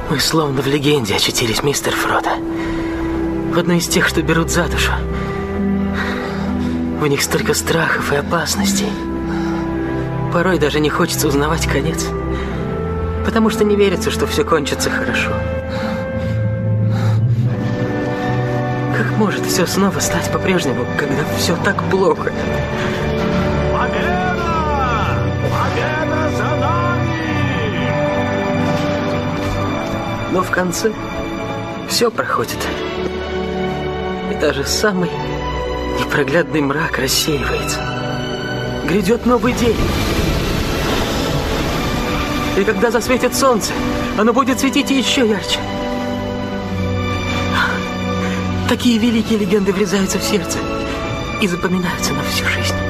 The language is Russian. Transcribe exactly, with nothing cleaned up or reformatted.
Мы словно в легенде очутились, мистер Фродо. В одной из тех, что берут за душу. В них столько страхов и опасностей. Порой даже не хочется узнавать конец. Потому что не верится, что все кончится хорошо. Как может все снова стать по-прежнему, когда все так плохо? Победа! Победа за нами! Но в конце все проходит. И даже самый непроглядный мрак рассеивается. Грядет новый день. И когда засветит солнце, оно будет светить еще ярче. Такие великие легенды врезаются в сердце и запоминаются на всю жизнь.